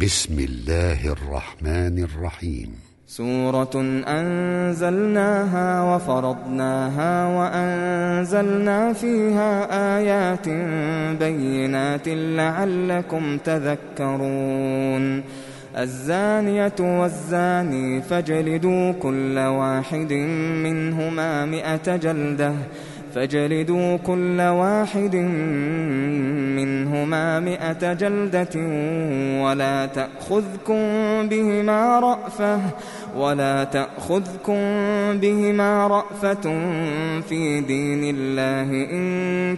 بسم الله الرحمن الرحيم. سورة أنزلناها وفرضناها وأنزلنا فيها آيات بينات لعلكم تذكرون. الزانية والزاني فاجلدوا كل واحد منهما 100 جلدة ولا تأخذكم بهما رأفة في دين الله إن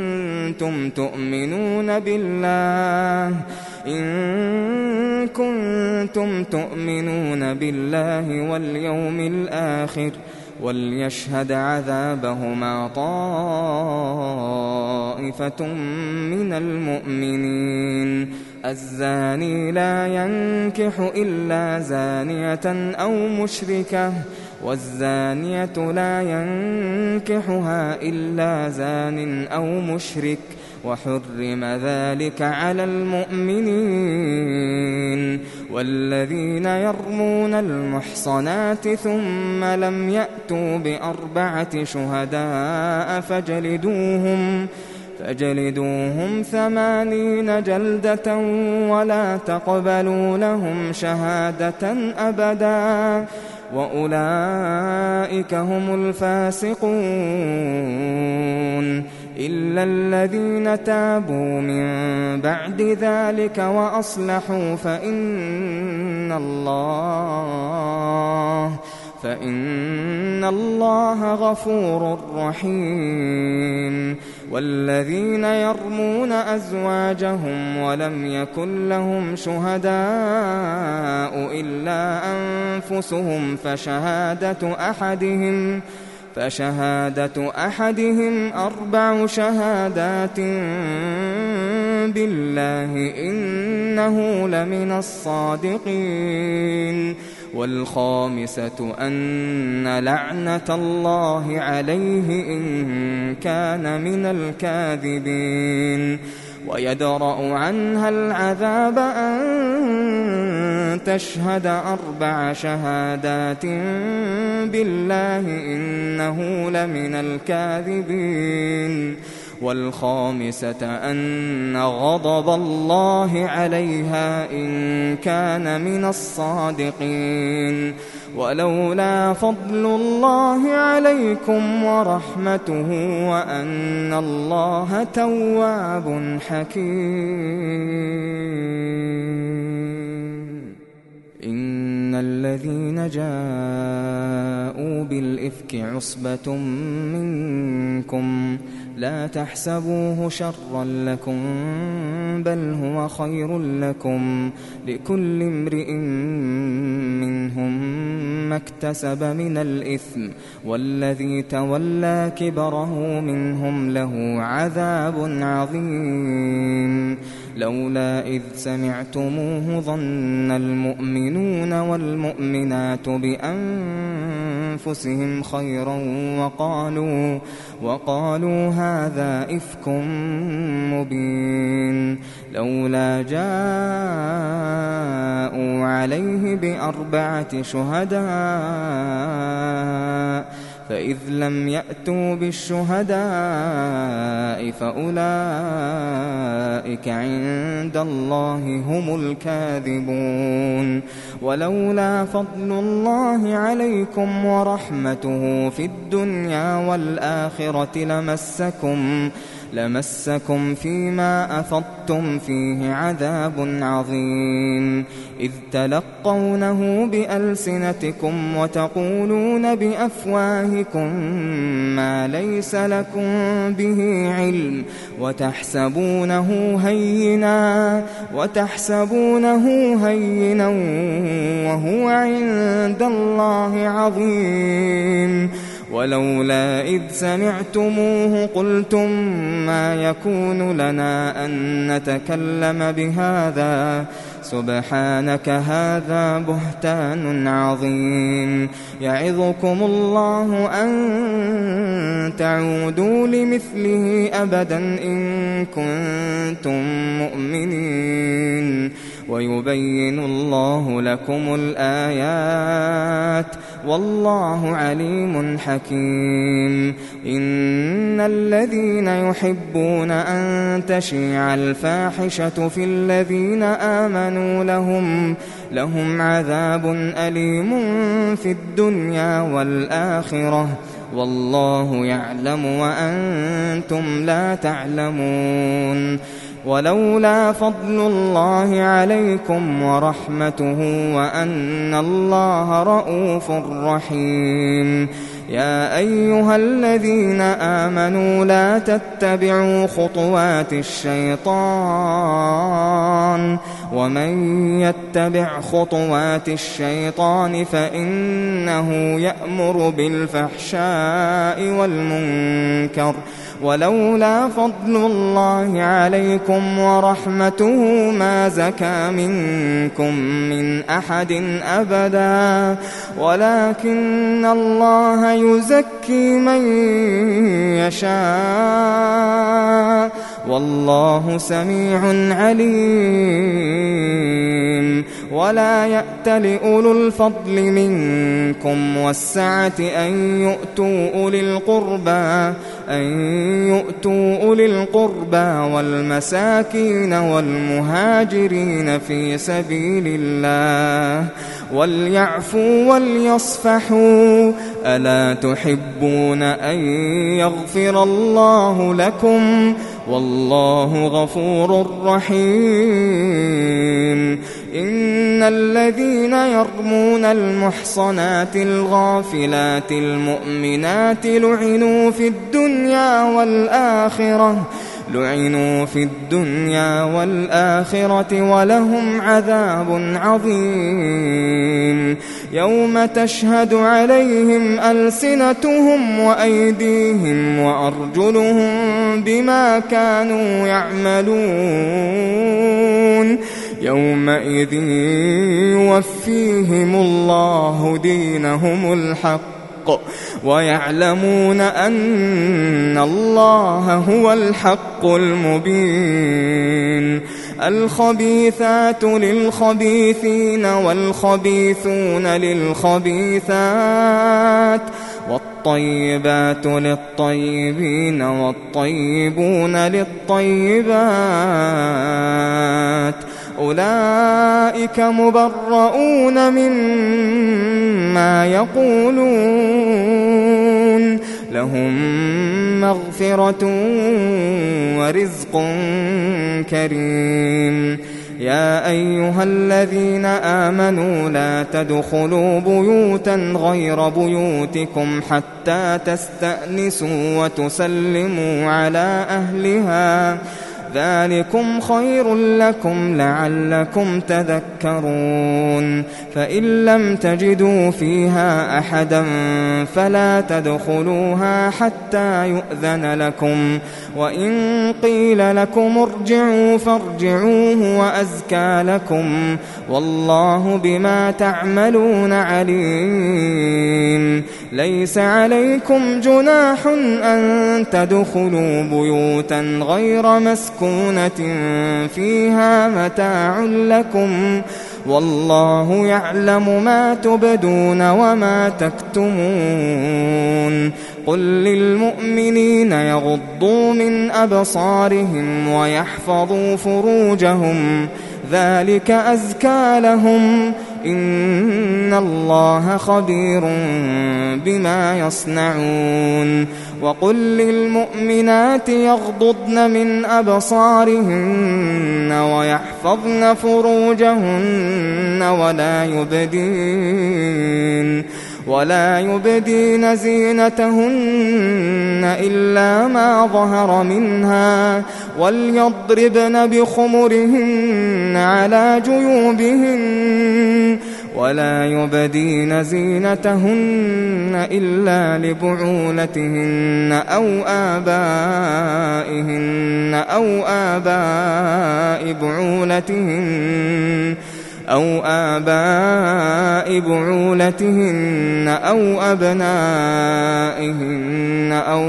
كنتم تؤمنون بالله واليوم الآخر، وليشهد عذابهما طائفة من المؤمنين. الزاني لا ينكح إلا زانية أو مشركة، والزانية لا ينكحها إلا زان أو مشرك، وحرم ذلك على المؤمنين. والذين يرمون المحصنات ثم لم يأتوا ب4 شهداء فجلدوهم 80 جلدة ولا تقبلوا لهم شهادة أبدا، وأولئك هم الفاسقون. إلا الذين تابوا من بعد ذلك وأصلحوا فإن الله غفور رحيم. والذين يرمون أزواجهم ولم يكن لهم شهداء إلا أنفسهم فشهادة أحدهم 4 شهادات بالله إنه لمن الصادقين. والخامسة أن لعنة الله عليه إن كان من الكاذبين. ويدرأ عنها العذاب أن تشهد 4 شهادات بالله إنه لمن الكاذبين. والخامسة أن غضب الله عليها إن كان من الصادقين. ولولا فضل الله عليكم ورحمته وأن الله تواب حكيم. إن الذين جاءوا بالإفك عصبة منكم لا تحسبوه شرا لكم بل هو خير لكم، لكل امرئ منهم ما اكتسب من الإثم، والذي تولى كبره منهم له عذاب عظيم. لولا إذ سمعتموه ظن المؤمنون والمؤمنات بأنفسهم خيرا وقالوا هذا إفك مبين. لولا جاءوا عليه ب4 شهداء فإذ لم يأتوا بالشهداء فأولئك عند الله هم الكاذبون. ولولا فضل الله عليكم ورحمته في الدنيا والآخرة لمسكم فيما أفضتم فيه عذاب عظيم. إذ تلقونه بألسنتكم وتقولون بأفواهكم ما ليس لكم به علم وتحسبونه هينا وهو عند الله عظيم. ولولا إذ سمعتموه قلتم ما يكون لنا أن نتكلم بهذا سبحانك هذا بهتان عظيم. يعظكم الله أن تعودوا لمثله أبدا إن كنتم مؤمنين. ويبين الله لكم الآيات والله عليم حكيم. إن الذين يحبون أن تشيع الفاحشة في الذين آمنوا لهم عذاب أليم في الدنيا والآخرة والله يعلم وأنتم لا تعلمون. ولولا فضل الله عليكم ورحمته وأن الله رءوف رحيم. يا أيها الذين آمنوا لا تتبعوا خطوات الشيطان ومن يتبع خطوات الشيطان فإنه يأمر بالفحشاء والمنكر. ولولا فضل الله عليكم ورحمته ما زكى منكم من أحد أبدا ولكن الله يزكي من يشاء والله سميع عليم. ولا يأتل أولو الفضل منكم والسعة أن يؤتوا أولي القربى والمساكين والمهاجرين في سبيل الله وليعفوا وليصفحوا ألا تحبون أن يغفر الله لكم والله غفور رحيم. إن الذين يرمون المحصنات الغافلات المؤمنات لعنوا في الدنيا والآخرة ولهم عذاب عظيم. يوم تشهد عليهم ألسنتهم وأيديهم وأرجلهم بما كانوا يعملون يومئذ يوفيهم الله دينهم الحق ويعلمون أن الله هو الحق المبين. الخبيثات للخبيثين والخبيثون للخبيثات والطيبات للطيبين والطيبون للطيبات أولئك مبرؤون مما يقولون لهم مغفرة ورزق كريم. يا أيها الذين آمنوا لا تدخلوا بيوتا غير بيوتكم حتى تستأنسوا وتسلموا على أهلها ذلكم خير لكم لعلكم تذكرون. فإن لم تجدوا فيها أحدا فلا تدخلوها حتى يؤذن لكم وإن قيل لكم ارجعوا فارجعوا هو أزكى لكم والله بما تعملون عليم. ليس عليكم جناح أن تدخلوا بيوتا غير مسكونة فيها متاع لكم والله يعلم ما تبدون وما تكتمون. قل للمؤمنين يغضوا من أبصارهم ويحفظوا فروجهم ذلك أزكى لهم إن الله خبير بما يصنعون. وقل للمؤمنات يغضضن من أبصارهن ويحفظن فروجهن ولا يبدين زينتهن إلا ما ظهر منها وليضربن بخمرهن على جيوبهن ولا يبدين زينتهن إلا لبعولتهن أو آباء بعولتهن أو أبنائهن أو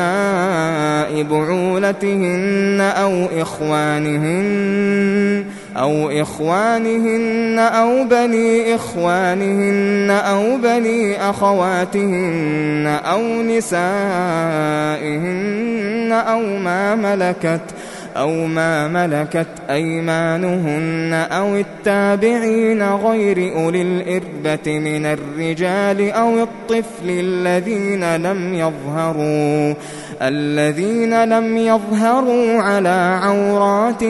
أبناء بعولتهن أو إخوانهن أو إخوانهن أو بني إخوانهن أو بني أخواتهن أو نسائهن أو ما ملكت أيمانهن أو التابعين غير أولي الإربة من الرجال أو الطفل الذين لم يظهروا على عورات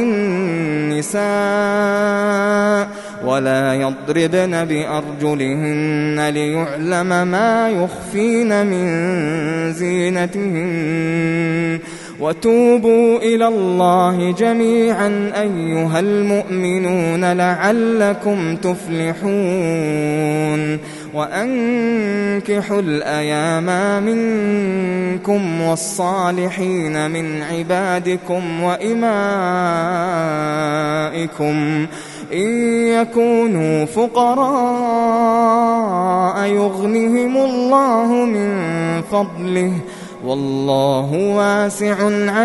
النساء ولا يضربن بأرجلهن ليعلم ما يخفين من زينتهن وتوبوا إلى الله جميعا أيها المؤمنون لعلكم تفلحون وأنكحوا الأيام منكم والصالحين من عبادكم وإمائكم إن يكونوا فقراء يغنهم الله من فضله والله واسع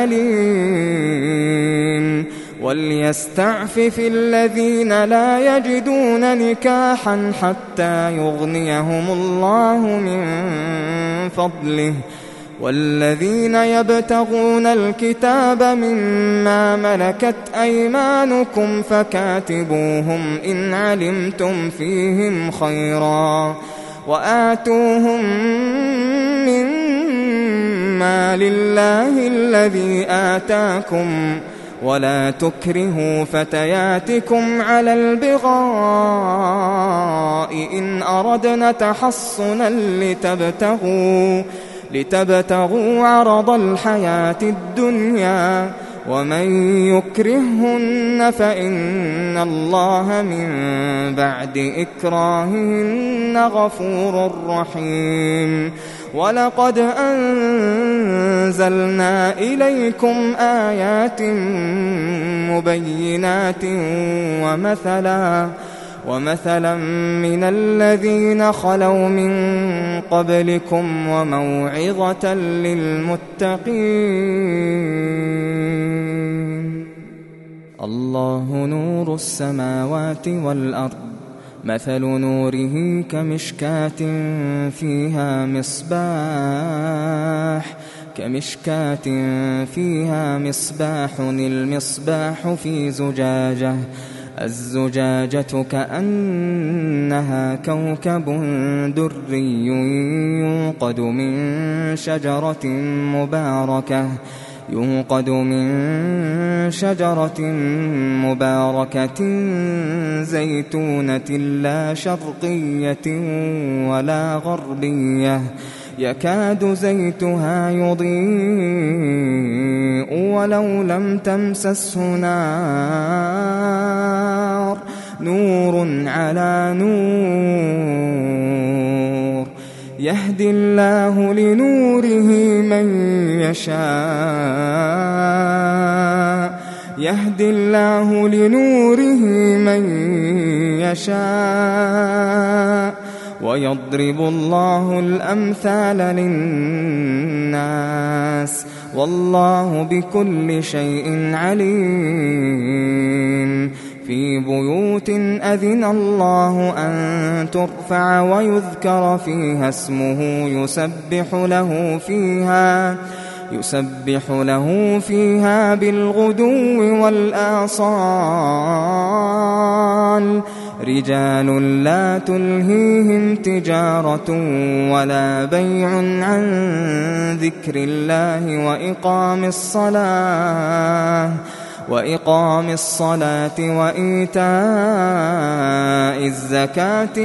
عليم وليستعفف الذين لا يجدون نكاحا حتى يغنيهم الله من فضله والذين يبتغون الكتاب مما ملكت أيمانكم فكاتبوهم إن علمتم فيهم خيرا وآتوهم مما لله الذي آتاكم ولا تكرهوا فتياتكم على البغاء إن أردنا تحصنا لتبتغوا عرض الحياة الدنيا ومن يكرههن فإن الله من بعد إكراههن غفور رحيم ولقد أنزلنا إليكم آيات مبينات ومثلا من الذين خلوا من قبلكم وموعظة للمتقين الله نور السماوات والأرض مثل نوره كمشكاة فيها مصباح المصباح في زجاجة الزجاجة كأنها كوكب دري يوقد من شجرة مباركة زيتونة لا شرقية ولا غربية يكاد زيتها يضيء ولو لم تمسسه نار نور على نور يهدي الله لنوره من يشاء ويضرب الله الأمثال للناس والله بكل شيء عليم في بيوت أذن الله أن ترفع ويذكر فيها اسمه يسبح له فيها بالغدو والآصال رجال لا تلهيهم تجارة ولا بيع عن ذكر الله وإقام الصلاة وإيتاء الزكاة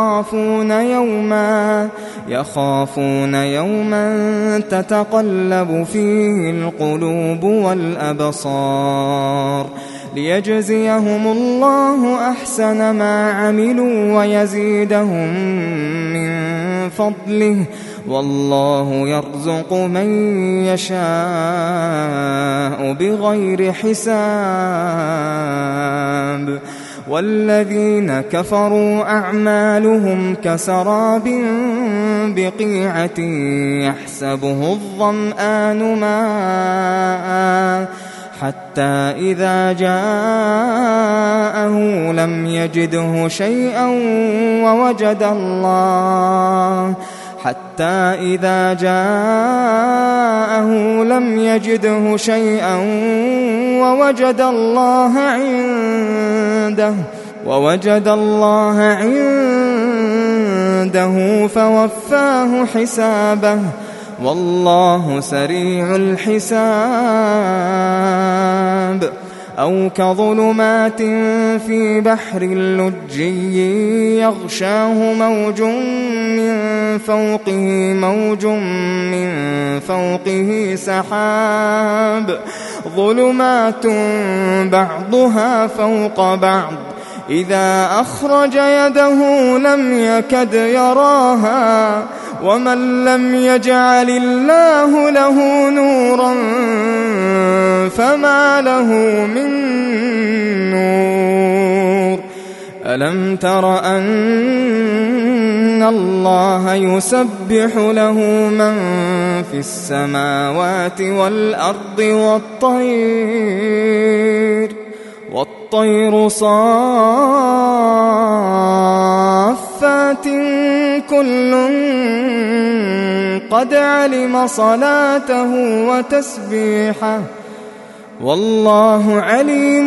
يخافون يوما تتقلب فيه القلوب والأبصار ليجزيهم الله أحسن ما عملوا ويزيدهم من فضله والله يرزق من يشاء بغير حساب والذين كفروا أعمالهم كسراب بقيعة يحسبه الظمآن ماء حتى إذا جاءه لم يجده شيئا ووجد الله عنده فوفاه حسابه والله سريع الحساب. أو كظلمات في بحر اللجي يغشاه موج من فوقه سحاب ظلمات بعضها فوق بعض إذا أخرج يده لم يكد يراها ومن لم يجعل الله له نورا فما له من نور. ألم تر أن الله يسبح له من في السماوات والأرض والطير صافات كل قد علم صلاته وتسبيحه والله عليم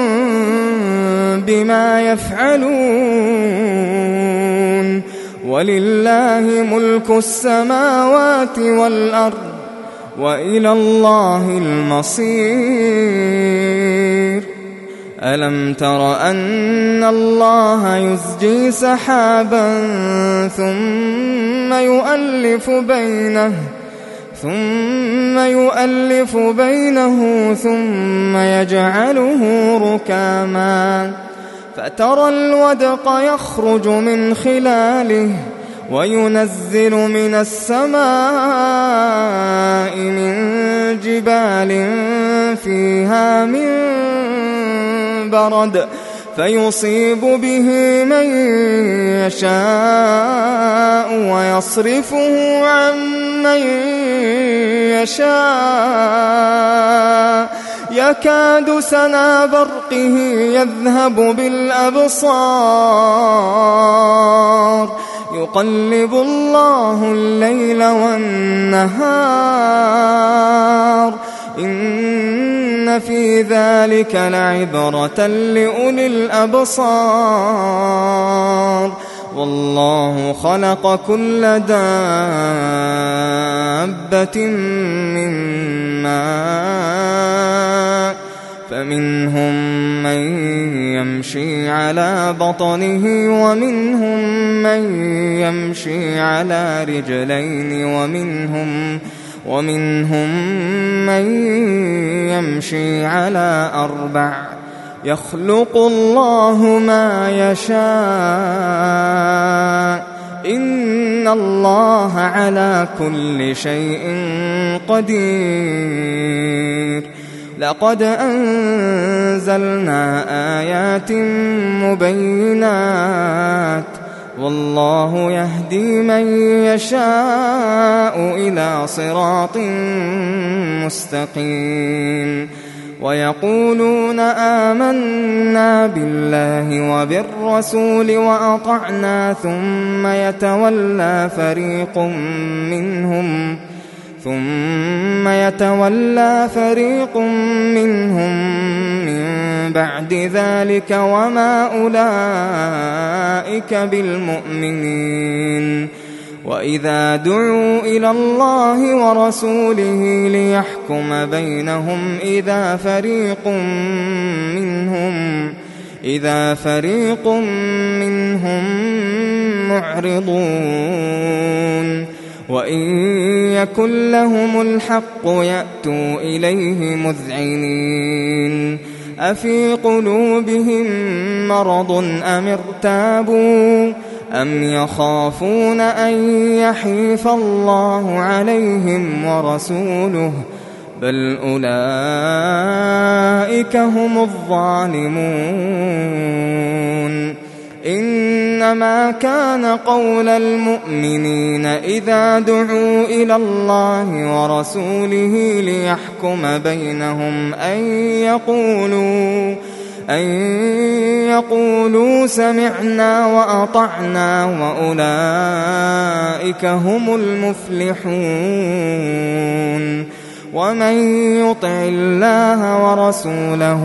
بما يفعلون. ولله ملك السماوات والأرض وإلى الله المصير. ألم تر أن الله يزجي سحابا ثم يؤلف بينه ثم يجعله ركاما فترى الودق يخرج من خلاله وينزل من السماء من جبال فيها من برد فيصيب به من يشاء ويصرفه عن من يشاء يكاد سنا برقه يذهب بالأبصار يقلب الله الليل والنهار إن في ذلك لعبرة لأولي الأبصار. والله خلق كل دابة من ماء فمنهم من يمشي على بطنه ومنهم من يمشي على رجلين ومنهم من يمشي على 4 يخلق الله ما يشاء إن الله على كل شيء قدير. لقد أنزلنا آيات مبينات والله يهدي من يشاء إلى صراط مستقيم. ويقولون آمنا بالله وبالرسول وأطعنا ثم يتولى فريق منهم من بعد ذلك وما أولئك بالمؤمنين. وإذا دعوا إلى الله ورسوله ليحكم بينهم إذا فريق منهم معرضون. وإن يكن لهم الحق يأتوا إليه مذعنين. أفي قلوبهم مرض أم ارتابوا أم يخافون أن يحيف الله عليهم ورسوله بل أولئك هم الظالمون. إن إنما كان قول المؤمنين إذا دعوا إلى الله ورسوله ليحكم بينهم أن يقولوا سمعنا وأطعنا وأولئك هم المفلحون. ومن يطع الله ورسوله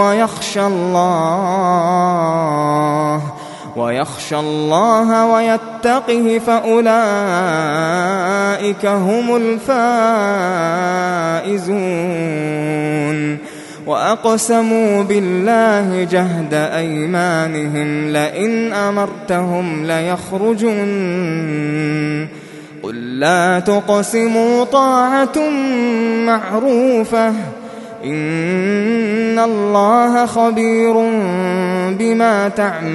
ويخشى الله ويتقه فأولئك هم الفائزون. وأقسموا بالله جهد أيمانهم لئن أمرتهم ليخرجن قل لا تقسموا طاعة معروفة إن الله خبير بما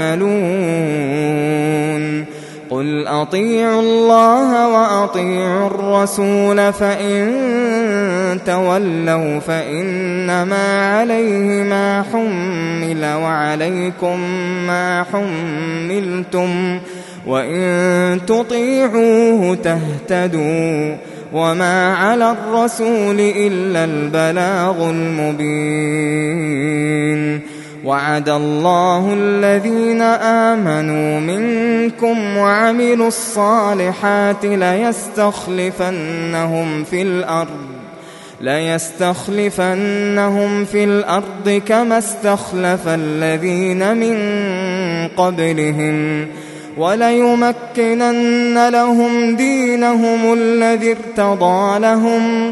تعملون. قل أطيعوا الله وأطيعوا الرسول فإن تولوا فإنما عليه ما حمل وعليكم ما حملتم وإن تطيعوه تهتدوا وما على الرسول إلا البلاغ المبين. وعد الله الذين آمنوا منكم وعملوا الصالحات ليستخلفنهم في الأرض كما استخلف الذين من قبلهم وليمكنن لهم دينهم الذي ارتضى لهم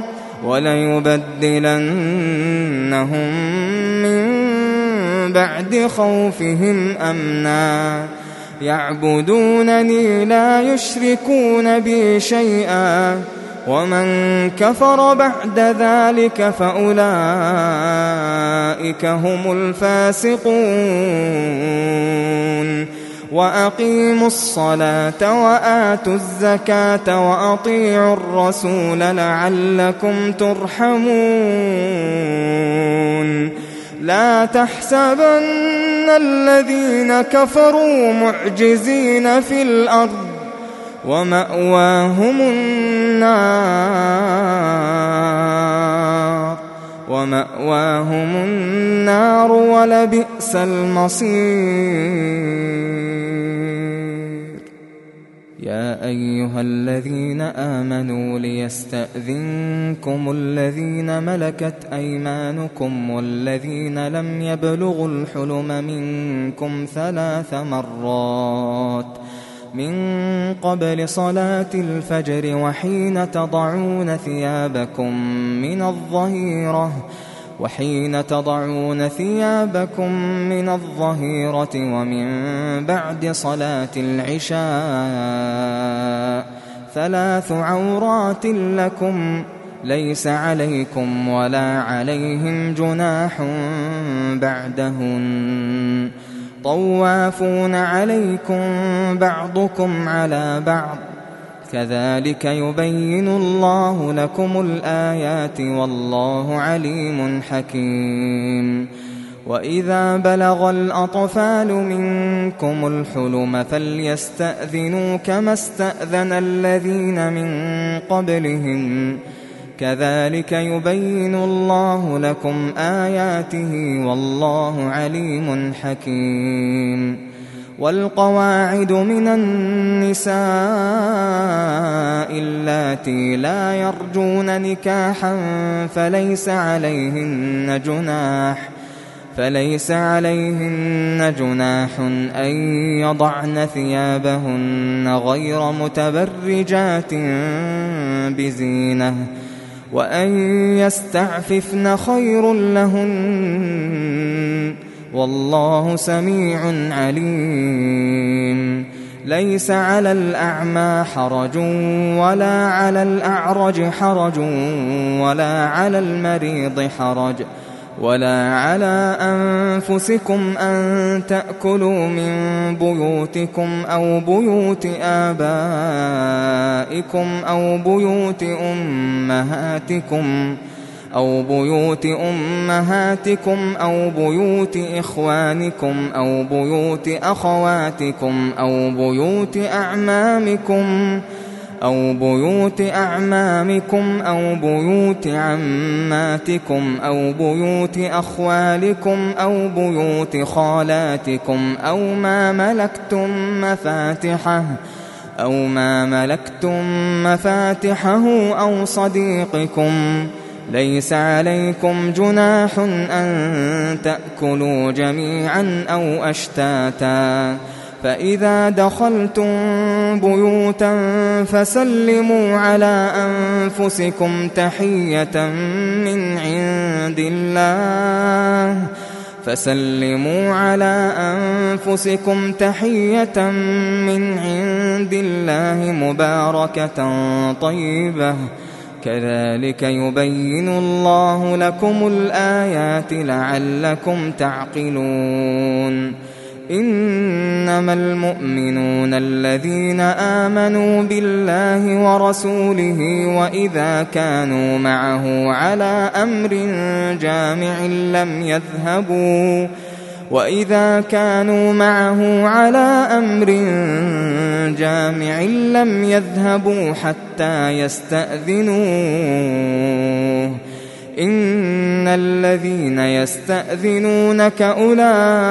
وليبدلنهم من بعد خوفهم أمنا يعبدونني لا يشركون بي شيئا ومن كفر بعد ذلك فأولئك هم الفاسقون. وأقيموا الصلاة وآتوا الزكاة وأطيعوا الرسول لعلكم ترحمون. لا تحسبن الذين كفروا معجزين في الأرض ومأواهم النار ولبئس المصير. يا أيها الذين آمنوا ليستأذنكم الذين ملكت أيمانكم والذين لم يبلغوا الحلم منكم 3 مرات من قبل صلاة الفجر وحين تضعون ثيابكم من الظهيرة ومن بعد صلاة العشاء 3 عورات لكم ليس عليكم ولا عليهم جناح بعدهن طوافون عليكم بعضكم على بعض كذلك يبين الله لكم الآيات والله عليم حكيم. وإذا بلغ الأطفال منكم الحلم فليستأذنوا كما استأذن الذين من قبلهم كذلك يبين الله لكم آياته والله عليم حكيم. والقواعد من النساء اللاتي لا يرجون نكاحا فليس عليهن جناح أن يضعن ثيابهن غير متبرجات بزينة وأن يستعففن خير لهن والله سميع عليم. ليس على الأعمى حرج ولا على الأعرج حرج ولا على المريض حرج ولا على أنفسكم أن تأكلوا من بيوتكم أو بيوت آبائكم أو بيوت أمهاتكم أو بيوت أمهاتكم أو بيوت إخوانكم أو بيوت أخواتكم أو بيوت أعمامكم أو بيوت عماتكم أو بيوت أخوالكم أو بيوت خالاتكم أو ما ملكتم مفاتحه أو صديقكم. ليس عليكم جناح أن تأكلوا جميعا أو أشتاتا. فإذا دخلتم بيوتا فسلموا على أنفسكم تحية من عند الله مباركة طيبة. كذلك يبين الله لكم الآيات لعلكم تعقلون. إنما المؤمنون الذين آمنوا بالله ورسوله وإذا كانوا معه على أمر جامع لم يذهبوا حتى يستأذنوه. إن الذين يستأذنونك أولئك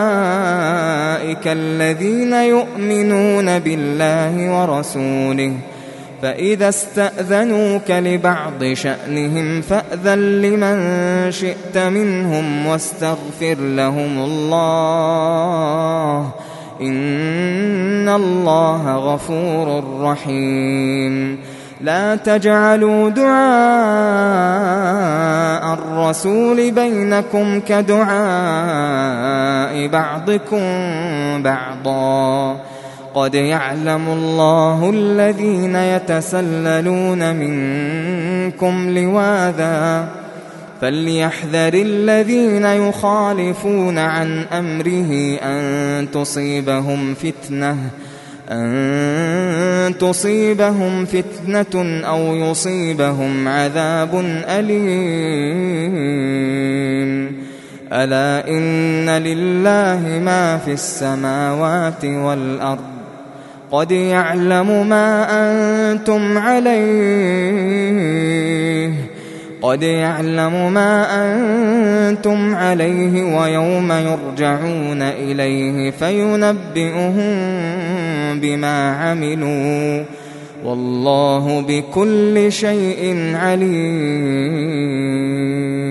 الذين يؤمنون بالله ورسوله. فإذا استأذنوك لبعض شأنهم فأذن لمن شئت منهم واستغفر لهم الله. إن الله غفور رحيم. لا تجعلوا دعاء الرسول بينكم كدعاء بعضكم بعضا. قد يعلم الله الذين يتسللون منكم لواذا فليحذر الذين يخالفون عن أمره أن تصيبهم فتنة أو يصيبهم عذاب أليم. ألا إن لله ما في السماوات والأرض. قد يعلم ما أنتم عليه ويوم يرجعون إليه فينبئهم بما عملوا والله بكل شيء عليم.